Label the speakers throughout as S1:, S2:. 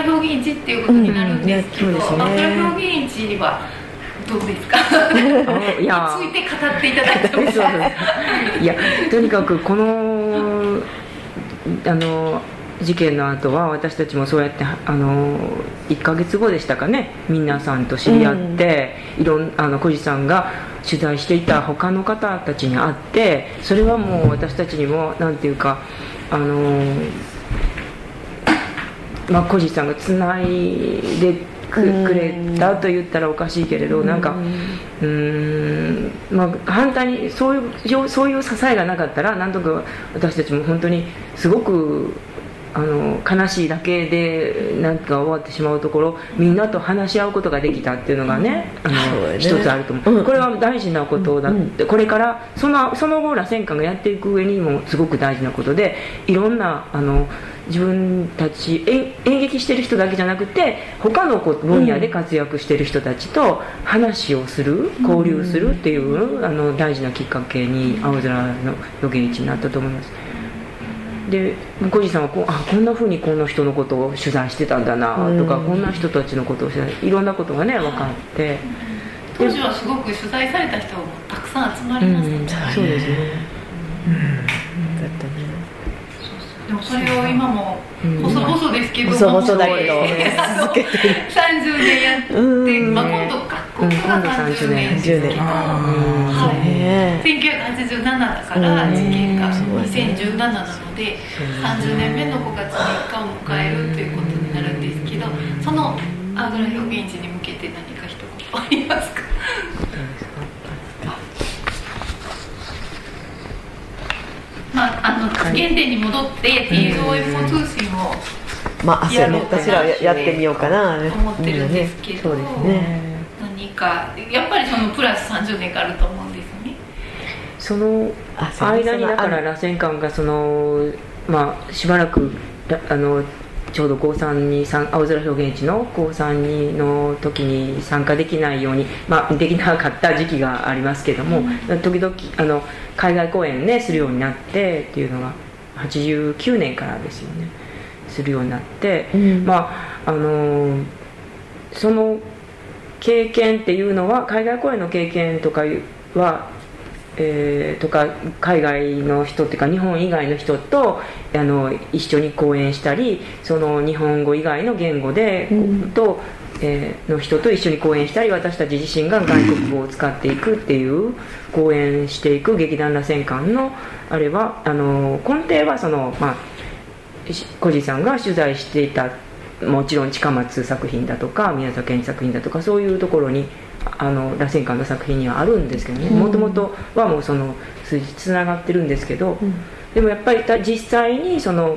S1: ラ表現市っていうことになるんですけど、青空表現市はどうですか？いやについて語っていただいても
S2: いや、とにかくこの事件の後は私たちもそうやって1ヶ月後でしたかね、皆さんと知り合って、小路さんが取材していた他の方たちに会って、それはもう私たちにもなんていうか小路さんがつないでくれたと言ったらおかしいけれど、なんか反対にそういう支えがなかったら、なんとか私たちも本当にすごく悲しいだけでなんか終わってしまうところ、みんなと話し合うことができたっていうのがね、一つあると思う。これは大事なことだって、これからその後螺旋館がやっていく上にもすごく大事なことで、いろんな自分たち演劇してる人だけじゃなくて他の分野で活躍してる人たちと話をする、交流するっていう大事なきっかけに青空の予言市になったと思います。で小路さんはこんな風にこの人のことを取材してたんだなとか、こんな人たちのことを取材、いろんなことがね分かって、
S1: 当時はすごく取材された人もたくさん集まりましたね。
S2: そうですね。
S1: でもそれを今も細々ですけど、
S3: 細々だけど
S1: 続けて30年やって、今度学校が30年ですけど、1987だから事件が2017なので30年目の5月3日を迎えるということになるんですけど、その青空表現市に向けて何か一言ありますか？原点に戻って TOFO 通信を
S3: 私らやってみようかな
S1: 思ってるんですけど、何かやっぱりそのプラス30年があると思うんですね。
S2: その間にだから螺旋館がしばらくちょうど高3に青空表現市の高3の時に参加できないように、できなかった時期がありますけども、時々海外公演ねするようになってっていうのが89年からですよね、するようになって、その経験っていうのは、海外公演の経験とかはとか海外の人っていうか日本以外の人と一緒に講演したり、その日本語以外の言語で、の人と一緒に講演したり、私たち自身が外国語を使っていくっていう講演していく劇団螺旋館のあれは根底は小路さんが取材していた、もちろん近松作品だとか宮沢賢治作品だとか、そういうところに螺旋館の作品にはあるんですけどね、もともとはもうその数字つながってるんですけど、でもやっぱり実際に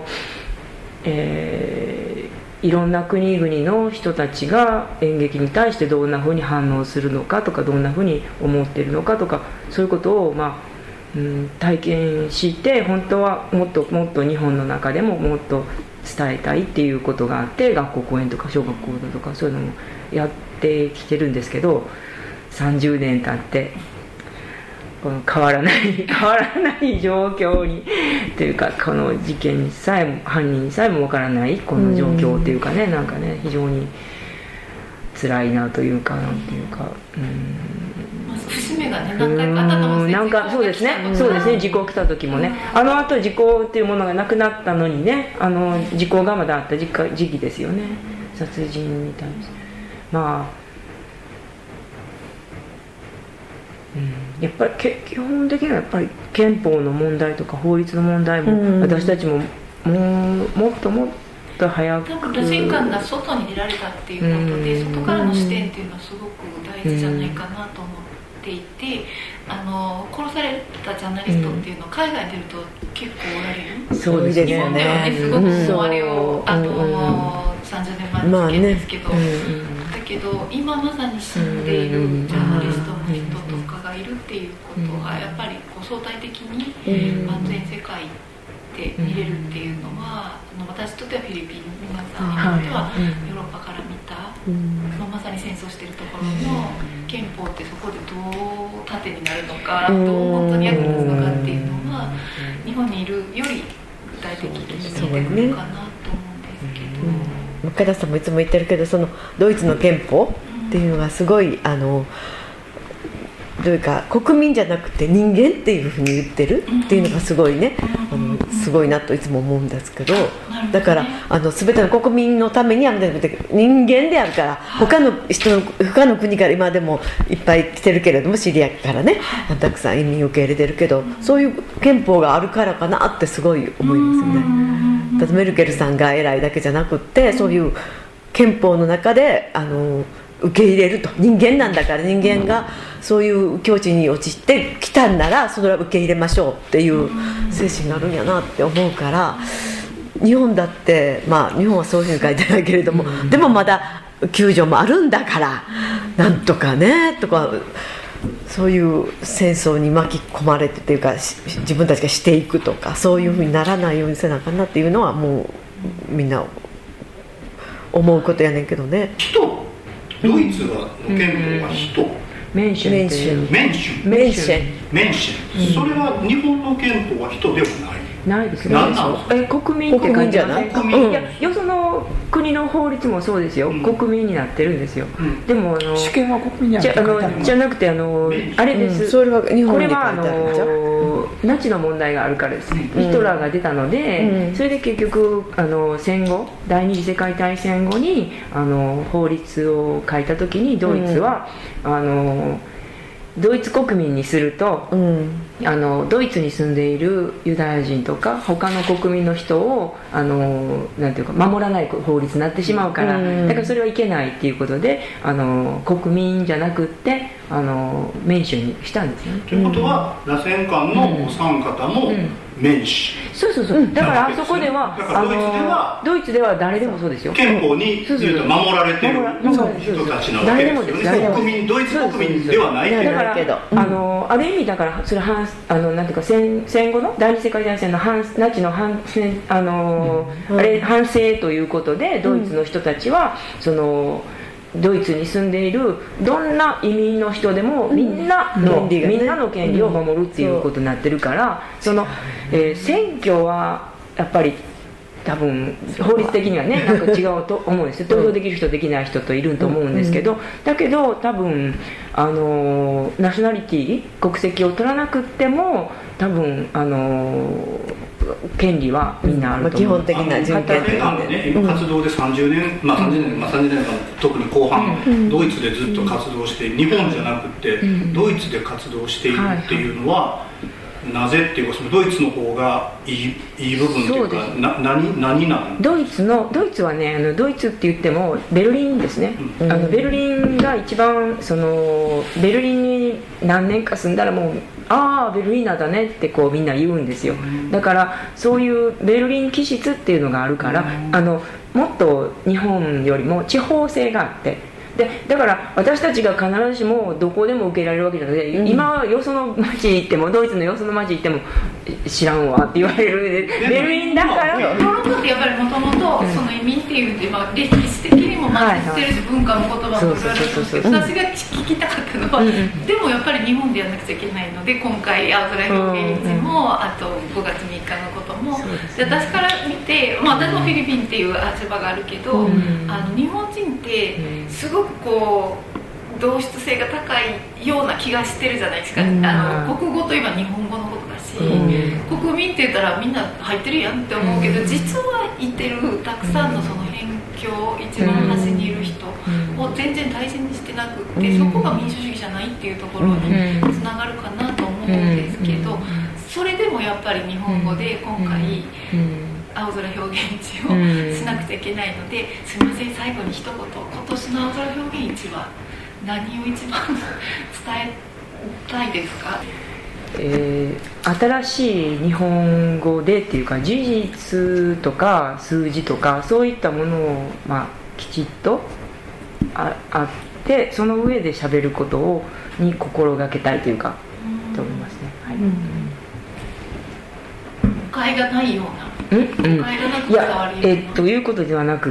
S2: いろんな国々の人たちが演劇に対してどんなふうに反応するのかとか、どんなふうに思ってるのかとか、そういうことを体験して、本当はもっともっと日本の中でももっと伝えたいっていうことがあって、学校公演とか小学校だとかそういうのもやってきてるんですけど、30年経ってこの変わらない状況にというか、この事件にさえも犯人にさえもわからないこの状況っていうかね、なんかね非常に辛いなというか、なんていうか、
S1: 節目がね何回かあったと思うんですよ。
S2: そうですね、時効来た時もね、あと時効っていうものがなくなったのにね、時効がまだあった時期ですよね、殺人に対してやっぱり基本的にはやっぱり憲法の問題とか法律の問題も、私たちももっともっと早く、
S1: 螺旋館が外に出られたっていうことで、外からの視点っていうのはすごく大事じゃないかなと思っていて、殺されたジャーナリストっていうのは海外に出ると結構おられる。
S2: そうですね、
S1: 日本ではねすごくもうあれを30年前の事件ですけど、だけど今まさに死んでいるジャーナリストの人とかがいるっていうことがやっぱり相対的に全世界で見れるっていうのは、私にとってはフィリピン、皆さんにとってはヨーロッパから見た、まさに戦争してるところの憲法ってそこでどう盾になるのか、どう本当に役立つのかっていうのが日本にいるより具体的に見えてくるかなと思うんですけど、
S3: 岡田さんもいつも言ってるけど、そのドイツの憲法っていうのがすごいどういうか国民じゃなくて人間っていうふうに言ってるっていうのがすごいね、すごいなといつも思うんですけど、だから全ての国民のためには人間であるから、他の国から今でもいっぱい来てるけれども、シリアからねたくさん移民を受け入れてるけど、そういう憲法があるからかなってすごい思いますよね。だってメルケルさんが偉いだけじゃなくって、そういう憲法の中で受け入れると、人間なんだから、人間がそういう境地に落ちてきたんならそれは受け入れましょうっていう精神があるんやなって思うから、日本だって日本はそういうふうに書いてないけれども、でもまだ救助もあるんだからなんとかねとか、そういう戦争に巻き込まれてというか、自分たちがしていくとか、そういうふうにならないようにせなあかんなっていうのはもうみんな思うことやねんけどね。
S4: ドイツの憲法は人、
S2: メンシェン、
S4: それは日本の憲法は人では
S2: ないですね。
S4: 何なんですか？
S2: 国民って感じじゃない？
S4: い
S2: や、よその国の法律もそうですよ、国民になってるんですよ。でも
S5: 主権は国民じゃ
S2: なくてあれです。
S3: それは日本に書いてあるんじゃ
S2: ん。ナチの問題があるからですね。ヒトラーが出たので、それで結局戦後、第二次世界大戦後に法律を書いた時に、ドイツはドイツ国民にすると、ドイツに住んでいるユダヤ人とか他の国民の人をなんていうか守らない法律になってしまうから、だからそれはいけないっていうことで国民じゃなくって民主にしたんですよね。
S4: ということは、螺旋艦のお三方も民主、
S2: そうだからあそこではドイツでは誰でもそうですよ。
S4: 憲法に言うと守られてる人たちなわけですよね。ドイツ国民ではないけど、
S2: だからある意味だからそれなんていうか戦後の第二次世界大戦のナチの反省ということで、ドイツの人たちはドイツに住んでいるどんな移民の人でもみんなの権利を守るっていうことになってるから、選挙はやっぱり多分法律的にはねなんか違うと思うんですよ。投票できる人できない人といると思うんですけど、だけど多分ナショナリティ国籍を取らなくっても多分権利はみんなあると思う。
S3: 基本的な人権
S4: で今活動で30年間特に後半、ドイツでずっと活動して、日本じゃなくてドイツで活動しているっていうのは、なぜっていうか、そのドイツの方がいい部分っていうか、何なん
S2: ドイツはね、ドイツって言ってもベルリンですね。ベルリンが一番ベルリンに何年か住んだらもうベルリナだねってみんな言うんですよ。だからそういうベルリン気質っていうのがあるから、もっと日本よりも地方性があって、だから私たちが必ずしもどこでも受け入れられるわけじゃなくて、今はよその町行っても、ドイツのよその町行っても知らんわって言われるベルリンだから。
S1: ヨーロッパってやっぱりもともと移民っていうて、歴史的にも混じってるし、文化も言葉もいろいろあるんですけど、私が聞きたかったのは、でもやっぱり日本でやらなくちゃいけないので、今回青空表現日も、あと5月3日のことも、で私から見て、私もフィリピンっていう立場があるけど、日本人ってすごく同質性が高いような気がしてるじゃないですか。国語といえば日本語のことだし、国民って言ったらみんな入ってるやんって思うけど、実はいてるたくさんの辺境、一番端にいる人を全然大事にしてなくって、そこが民主主義じゃないっていうところにつながるかなと思うんですけど、それでもやっぱり日本語で今回青空表現市をしなくちゃいけないので、すみません、最後に一言、今年の青空表現市は何を一番伝えたいですか？
S2: 新しい日本語でっていうか、事実とか数字とかそういったものを、きちっと あって、その上で喋ることに心がけたいというか、と思いますね。
S1: 誤解がないような、誤解がなく伝わるような、
S2: ということではなくって、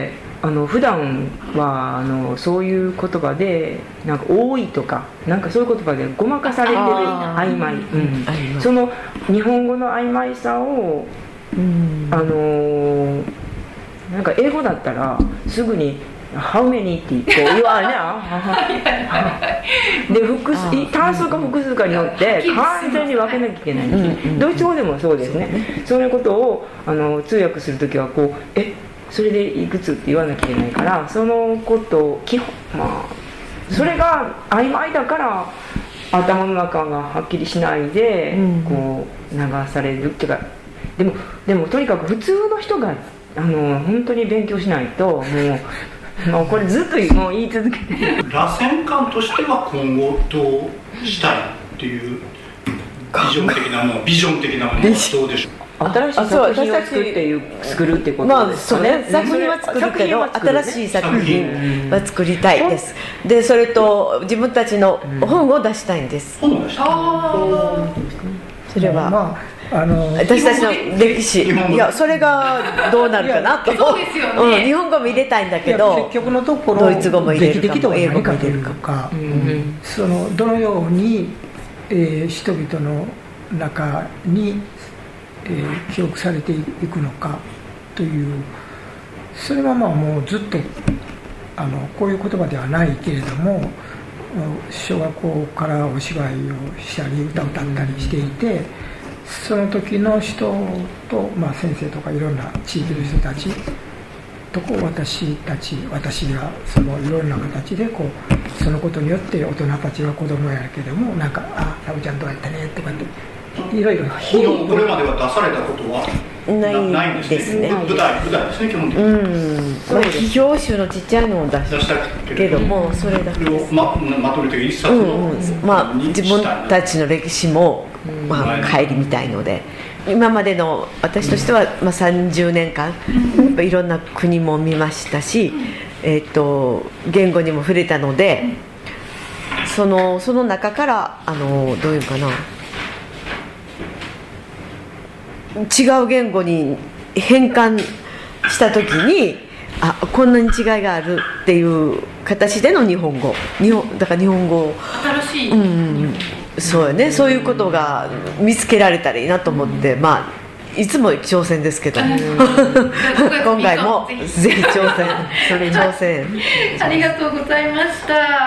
S2: 普段はそういう言葉でなんか多いとか、なんかそういう言葉でごまかされてる曖昧、その日本語の曖昧さを、 なんか英語だったらすぐにHow many ってこう言われねで単数か複数かによって完全に分けなきゃいけない、ドイツ語でもそうですね。そういうことを通訳するときはこうそれでいくつって言わなきゃいけないから、そのことをそれが曖昧だから頭の中がはっきりしないでこう流されるっていうか、でもとにかく普通の人が本当に勉強しないともうこれずっともう言い続けて
S4: 螺旋館としては今後どうしたいっていうビジョン的なものはどうでしょう。
S2: 新しい作品を作るってことですかね。
S3: 作品は作るけど、新しい作品は作りたいです。でそれと自分たちの本を出したいんです。
S4: 本を出したい。
S3: それは私たちの歴史、いやそれがどうなるかなと。
S1: そうですよね。
S3: 日本語も入れたいんだけど、
S5: 結局のところ
S3: ドイツ語も入れるかも
S5: 英語も入れるとか、どのように、人々の中に、記憶されていくのかという、それはもうずっとこういう言葉ではないけれども、小学校からお芝居をしたり歌を歌ったりしていて、その時の人と、先生とかいろんな地域の人たちと私がそのいろんな形でそのことによって大人たちは子供やけどもサブちゃんどうやったねとかっていろいろ
S4: 本をこれまでは出されたことはないんですね。舞台ですね基本的に。
S3: 批評集のちっちゃいのを出したけども、それだけです。
S4: まとめて一冊の
S3: 自分たちの歴史も帰りみたいので、今までの私としては30年間やっぱいろんな国も見ましたし、言語にも触れたので、その中からどういうかな、違う言語に変換した時にこんなに違いがあるっていう形での日本語だから日本語
S1: 新しい、
S3: そうよね、そういうことが見つけられたらいいなと思って、いつも挑戦ですけど今回もぜひ挑戦
S1: ありがとうございました。